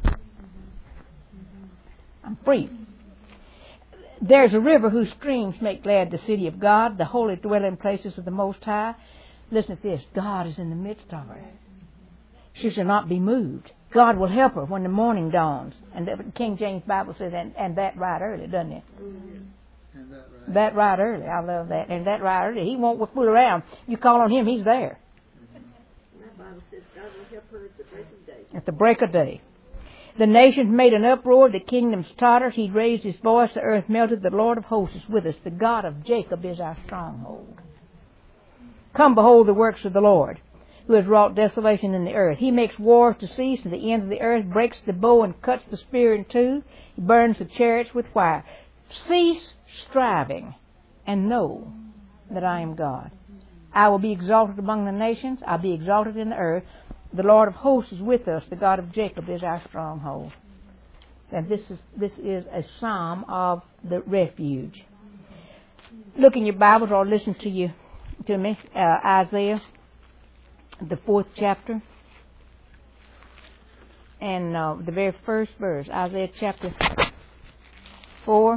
I'm free. There's a river whose streams make glad the city of God, the holy dwelling places of the Most High. Listen to this. God is in the midst of her. She shall not be moved. God will help her when the morning dawns. And the King James Bible says, and that right early, doesn't it? And that right early. I love that. And that right early. He won't fool around. You call on Him, He's there. That Bible says God will help her at the break of day. At the break of day. The nations made an uproar, the kingdoms tottered, He raised His voice, the earth melted, the Lord of hosts is with us, the God of Jacob is our stronghold. Come behold the works of the Lord, who has wrought desolation in the earth. He makes wars to cease, and the end of the earth breaks the bow and cuts the spear in two. He burns the chariots with fire. Cease striving and know that I am God. I will be exalted among the nations. I'll be exalted in the earth. The Lord of hosts is with us. The God of Jacob is our stronghold. And this is a psalm of the refuge. Look in your Bibles or listen to me. Isaiah, the 4th chapter, and the very first verse. Isaiah chapter 4.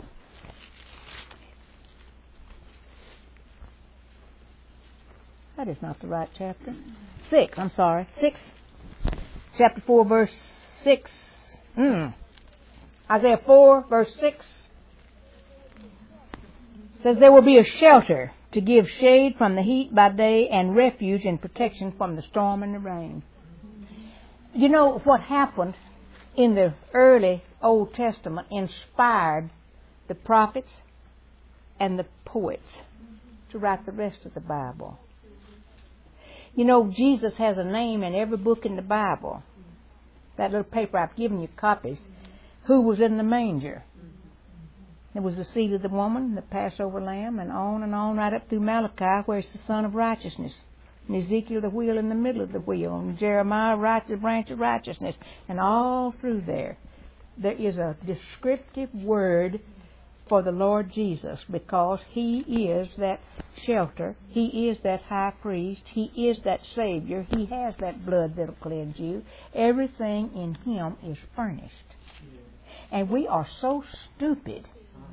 That is not the right chapter. 6, I'm sorry. 6. Chapter 4, verse 6. Isaiah 4, verse 6 says, there will be a shelter to give shade from the heat by day and refuge and protection from the storm and the rain. You know what happened in the early Old Testament inspired the prophets and the poets to write the rest of the Bible. You know, Jesus has a name in every book in the Bible. That little paper, I've given you copies. Who was in the manger? There was the seed of the woman, the Passover lamb, and on right up through Malachi, where it's the Son of Righteousness. And Ezekiel, the wheel in the middle of the wheel. And Jeremiah, the branch of righteousness. And all through there is a descriptive word for the Lord Jesus, because He is that shelter. He is that high priest. He is that Savior. He has that blood that'll cleanse you. Everything in Him is furnished. And we are so stupid.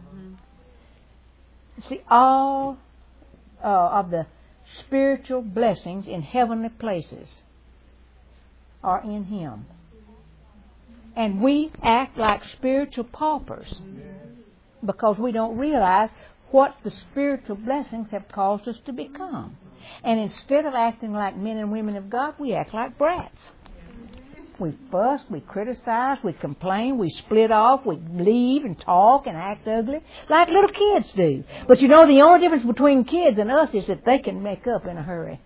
See, all of the spiritual blessings in heavenly places are in Him. And we act like spiritual paupers because we don't realize what the spiritual blessings have caused us to become. And instead of acting like men and women of God, we act like brats. We fuss, we criticize, we complain, we split off, we leave and talk and act ugly like little kids do. But you know, the only difference between kids and us is that they can make up in a hurry.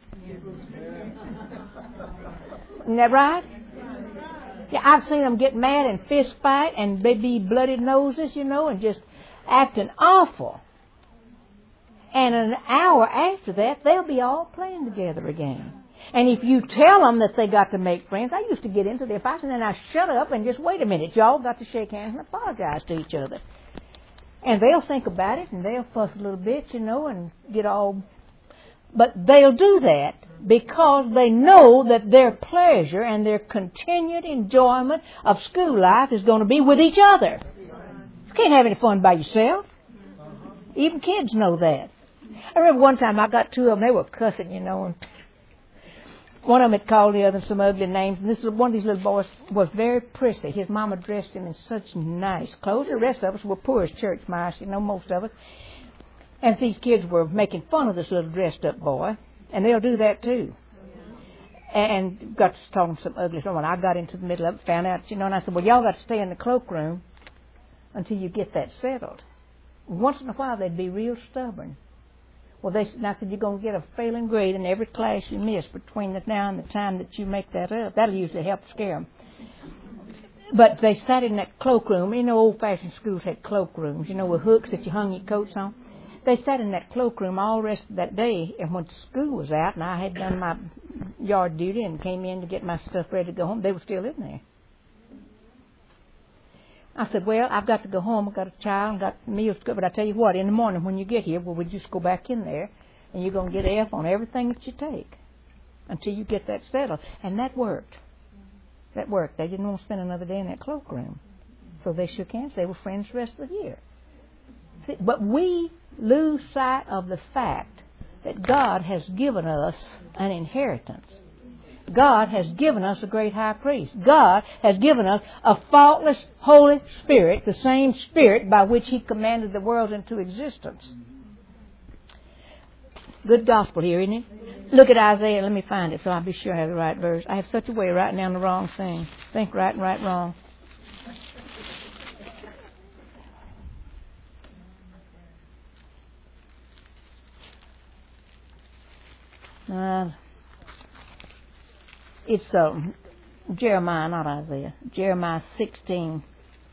Isn't that right? Yeah, I've seen them get mad and fist fight and they be bloody noses, you know, and just acting awful. And an hour after that, they'll be all playing together again. And if you tell them that they got to make friends, I used to get into their fights and then I shut up and just wait a minute. Y'all got to shake hands and apologize to each other. And they'll think about it and they'll fuss a little bit, you know, and get all... But they'll do that because they know that their pleasure and their continued enjoyment of school life is going to be with each other. You can't have any fun by yourself. Even kids know that. I remember one time I got two of them, they were cussing, you know, and one of them had called the other some ugly names. And one of these little boys was very prissy. His mama dressed him in such nice clothes. The rest of us were poor as church mice, you know, most of us. And these kids were making fun of this little dressed up boy. And they'll do that too. And got to talking some ugly stuff. When I got into the middle of it, found out, you know, and I said, well, y'all got to stay in the cloakroom until you get that settled. Once in a while, they'd be real stubborn. Well, I said, you're going to get a failing grade in every class you miss between the now and the time that you make that up. That'll usually help scare them. But they sat in that cloakroom. You know, old-fashioned schools had cloakrooms, you know, with hooks that you hung your coats on. They sat in that cloakroom all the rest of that day, and when school was out and I had done my yard duty and came in to get my stuff ready to go home, they were still in there. I said, well, I've got to go home. I've got a child, I've got meals to cook. But I tell you what, in the morning when you get here, well, we just go back in there, and you're going to get an F on everything that you take until you get that settled. And that worked. That worked. They didn't want to spend another day in that cloakroom. So they shook hands. They were friends the rest of the year. See, but we lose sight of the fact that God has given us an inheritance. God has given us a great high priest. God has given us a faultless Holy Spirit, the same Spirit by which He commanded the world into existence. Good gospel here, isn't it? Look at Isaiah. Let me find it so I'll be sure I have the right verse. I have such a way of writing down the wrong thing. Think right and write wrong. It's Jeremiah, not Isaiah. Jeremiah 16.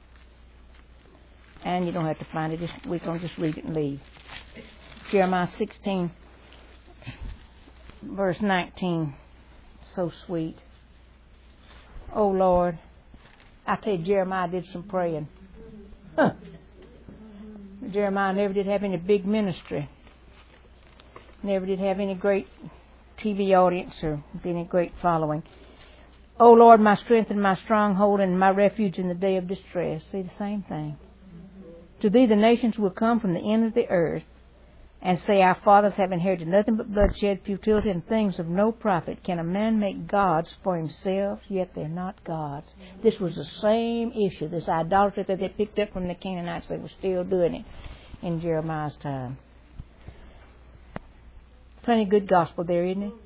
And you don't have to find it. We're going to just read it and leave. Jeremiah 16, verse 19. So sweet. Oh, Lord. I tell you, Jeremiah did some praying. Huh. Jeremiah never did have any big ministry. Never did have any great TV audience or any great following. O Lord, my strength and my stronghold and my refuge in the day of distress. See, the same thing. To Thee the nations will come from the end of the earth and say, our fathers have inherited nothing but bloodshed, futility, and things of no profit. Can a man make gods for himself? Yet they're not gods. This was the same issue, this idolatry that they picked up from the Canaanites. They were still doing it in Jeremiah's time. Plenty of good gospel there, isn't it?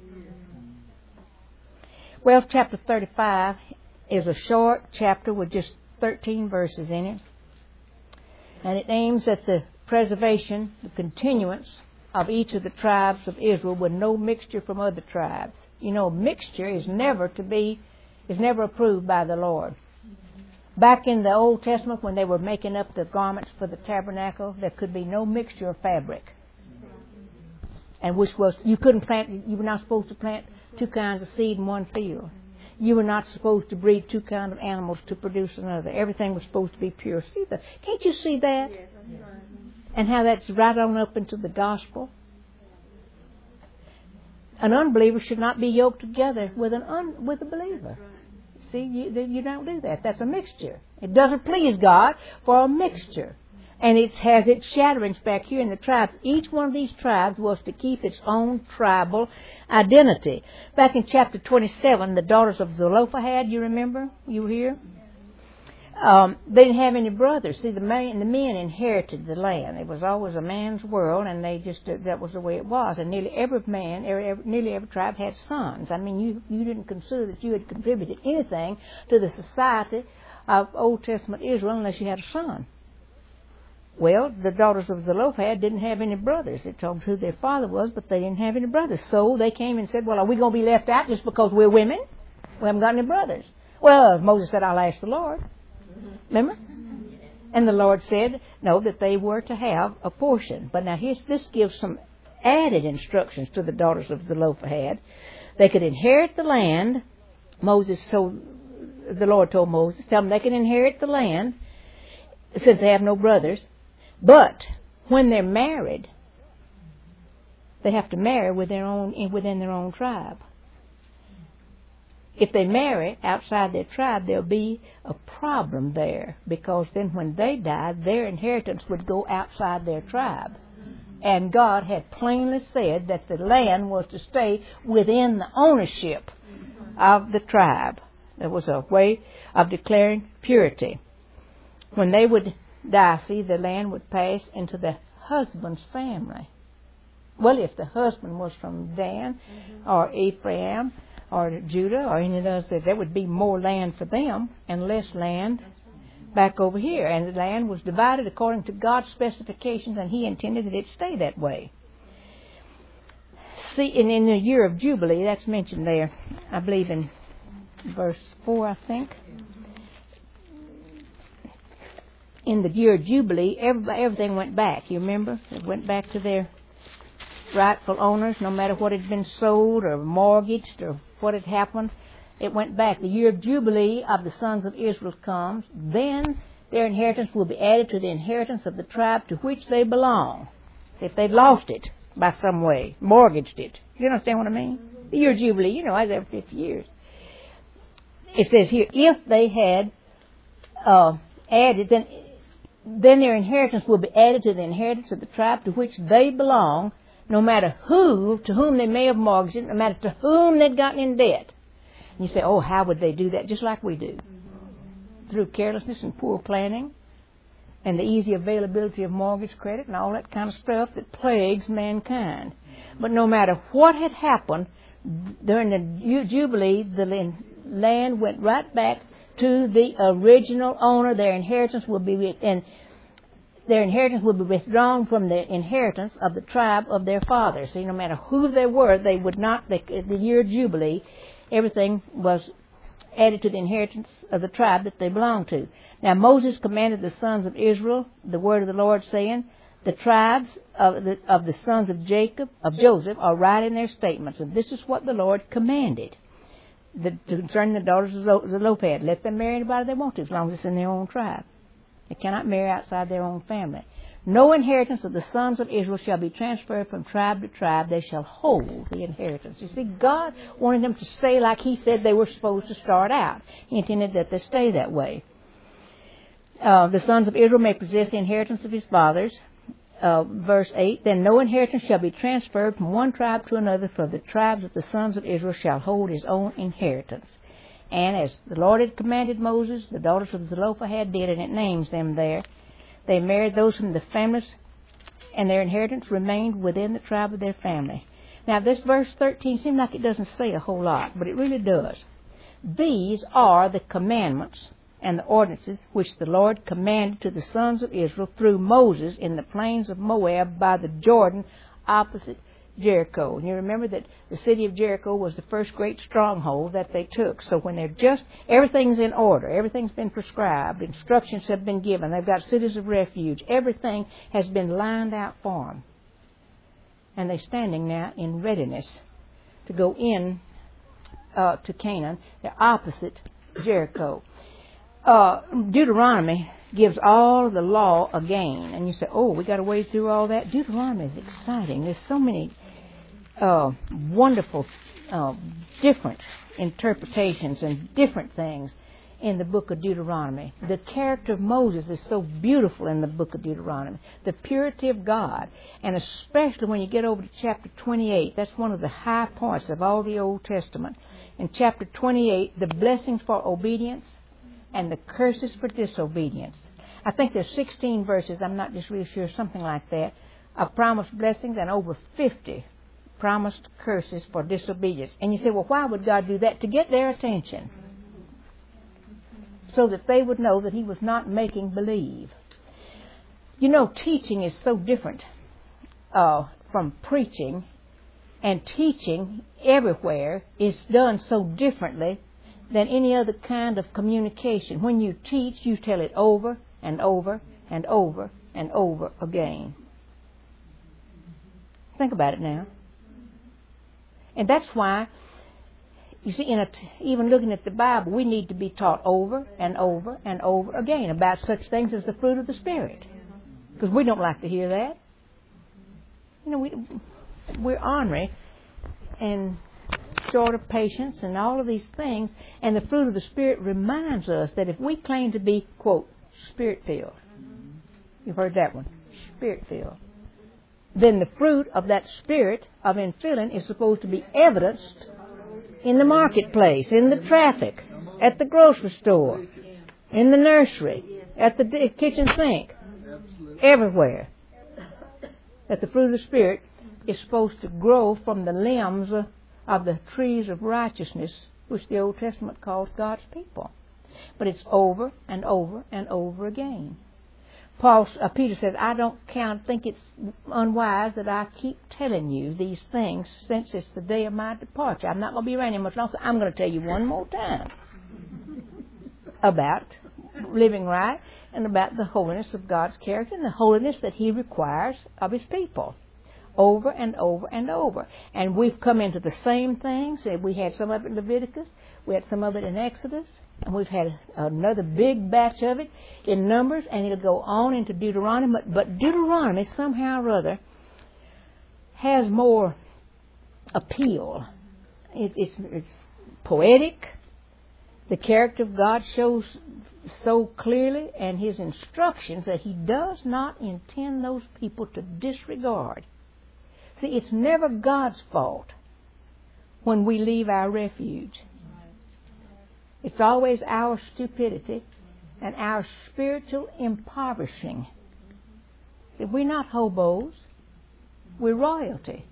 Well, chapter 35 is a short chapter with just 13 verses in it. And it aims at the preservation, the continuance of each of the tribes of Israel with no mixture from other tribes. You know, mixture is never approved by the Lord. Back in the Old Testament, when they were making up the garments for the tabernacle, there could be no mixture of fabric. And which was, you were not supposed to plant two kinds of seed in one field. You were not supposed to breed two kinds of animals to produce another. Everything was supposed to be pure. Can't you see that? Yes, that's right. And how that's right on up into the gospel. An unbeliever should not be yoked together with a believer. See, you don't do that. That's a mixture. It doesn't please God for a mixture. And it has its shatterings back here in the tribes. Each one of these tribes was to keep its own tribal identity. Back in chapter 27, the daughters of Zelophehad, you remember? You were here? They didn't have any brothers. See, the men inherited the land. It was always a man's world, and that was the way it was. And nearly every man, nearly every tribe had sons. I mean, you didn't consider that you had contributed anything to the society of Old Testament Israel unless you had a son. Well, the daughters of Zelophehad didn't have any brothers. It told who their father was, but they didn't have any brothers. So they came and said, well, are we going to be left out just because we're women? We haven't got any brothers. Well, Moses said, I'll ask the Lord. Remember? And the Lord said, no, that they were to have a portion. But now this gives some added instructions to the daughters of Zelophehad. They could inherit the land. The Lord told Moses, tell them they can inherit the land since they have no brothers. But when they're married, they have to marry within their own tribe. If they marry outside their tribe, there'll be a problem there, because then when they died, their inheritance would go outside their tribe. And God had plainly said that the land was to stay within the ownership of the tribe. There was a way of declaring purity. When they would die, see, the land would pass into the husband's family. Well, if the husband was from Dan or Ephraim or Judah or any of those, there would be more land for them and less land back over here. And the land was divided according to God's specifications, and He intended that it stay that way. See, and in the year of Jubilee, that's mentioned there, I believe in verse 4, I think. In the year of Jubilee, everything went back. You remember? It went back to their rightful owners, no matter what had been sold or mortgaged or what had happened. It went back. The year of Jubilee of the sons of Israel comes. Then their inheritance will be added to the inheritance of the tribe to which they belong. See, if they'd lost it by some way, mortgaged it. You understand what I mean? The year of Jubilee, every 50 years. It says here, if they had added, then their inheritance will be added to the inheritance of the tribe to which they belong, no matter to whom they may have mortgaged it, no matter to whom they'd gotten in debt. And you say, oh, how would they do that? Just like we do. Through carelessness and poor planning and the easy availability of mortgage credit and all that kind of stuff that plagues mankind. But no matter what had happened, during the Jubilee, the land went right back to the original owner. Their inheritance will be withdrawn from the inheritance of the tribe of their fathers. See, no matter who they were, they would not. The year of Jubilee, everything was added to the inheritance of the tribe that they belonged to. Now Moses commanded the sons of Israel the word of the Lord, saying, the tribes of the sons of Joseph are right in their statements, and this is what the Lord commanded. Concerning the daughters of Zelophehad, let them marry anybody they want to, as long as it's in their own tribe. They cannot marry outside their own family. No inheritance of the sons of Israel shall be transferred from tribe to tribe. They shall hold the inheritance. You see, God wanted them to stay like He said they were supposed to start out. He intended that they stay that way. The sons of Israel may possess the inheritance of his fathers. Verse 8, then no inheritance shall be transferred from one tribe to another, for the tribes of the sons of Israel shall hold his own inheritance. And as the Lord had commanded Moses, the daughters of Zelophehad did, and it names them there. They married those from the families, and their inheritance remained within the tribe of their family. Now this verse 13 seems like it doesn't say a whole lot, but it really does. These are the commandments and the ordinances which the Lord commanded to the sons of Israel through Moses in the plains of Moab by the Jordan opposite Jericho. And you remember that the city of Jericho was the first great stronghold that they took. So when everything's in order, everything's been prescribed, instructions have been given, they've got cities of refuge, everything has been lined out for them. And they're standing now in readiness to go in to Canaan. They're opposite Jericho. Deuteronomy gives all the law again. And you say, oh, we got to wade through all that? Deuteronomy is exciting. There's so many wonderful, different interpretations and different things in the book of Deuteronomy. The character of Moses is so beautiful in the book of Deuteronomy. The purity of God. And especially when you get over to chapter 28, that's one of the high points of all the Old Testament. In chapter 28, the blessings for obedience and the curses for disobedience. I think there's 16 verses, I'm not just really sure, something like that, of promised blessings and over 50 promised curses for disobedience. And you say, well, why would God do that? To get their attention. So that they would know that He was not making believe. You know, teaching is so different from preaching, and teaching everywhere is done so differently than any other kind of communication. When you teach, you tell it over and over and over and over again. Think about it now. And that's why, you see, even looking at the Bible, we need to be taught over and over and over again about such things as the fruit of the Spirit. Because we don't like to hear that. You know, we're ornery and short of patience and all of these things. And the fruit of the Spirit reminds us that if we claim to be, quote, Spirit-filled. You've heard that one. Spirit-filled. Then the fruit of that Spirit of infilling is supposed to be evidenced in the marketplace, in the traffic, at the grocery store, in the nursery, at the kitchen sink, everywhere. That the fruit of the Spirit is supposed to grow from the limbs of the trees of righteousness, which the Old Testament calls God's people. But it's over and over and over again. Peter says, I don't think it's unwise that I keep telling you these things since it's the day of my departure. I'm not going to be around here much longer, so I'm going to tell you one more time about living right and about the holiness of God's character and the holiness that He requires of His people. Over and over and over. And we've come into the same things. We had some of it in Leviticus. We had some of it in Exodus. And we've had another big batch of it in Numbers. And it'll go on into Deuteronomy. But Deuteronomy, somehow or other, has more appeal. It's poetic. The character of God shows so clearly. And His instructions that He does not intend those people to disregard. See, it's never God's fault when we leave our refuge. It's always our stupidity and our spiritual impoverishing. See, we're not hobos. We're royalty.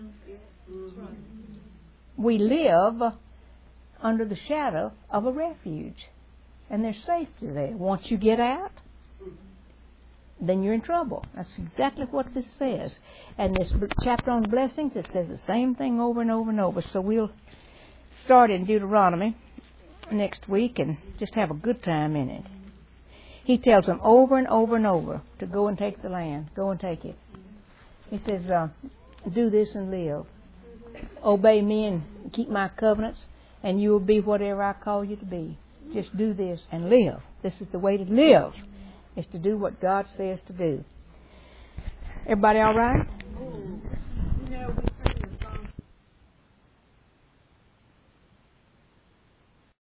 We live under the shadow of a refuge. And there's safety there. Once you get out, then you're in trouble. That's exactly what this says. And this chapter on blessings, it says the same thing over and over and over. So we'll start in Deuteronomy next week and just have a good time in it. He tells them over and over and over to go and take the land. Go and take it. He says, do this and live. Obey me and keep my covenants, and you will be whatever I call you to be. Just do this and live. This is the way to live, is to do what God says to do. Everybody all right?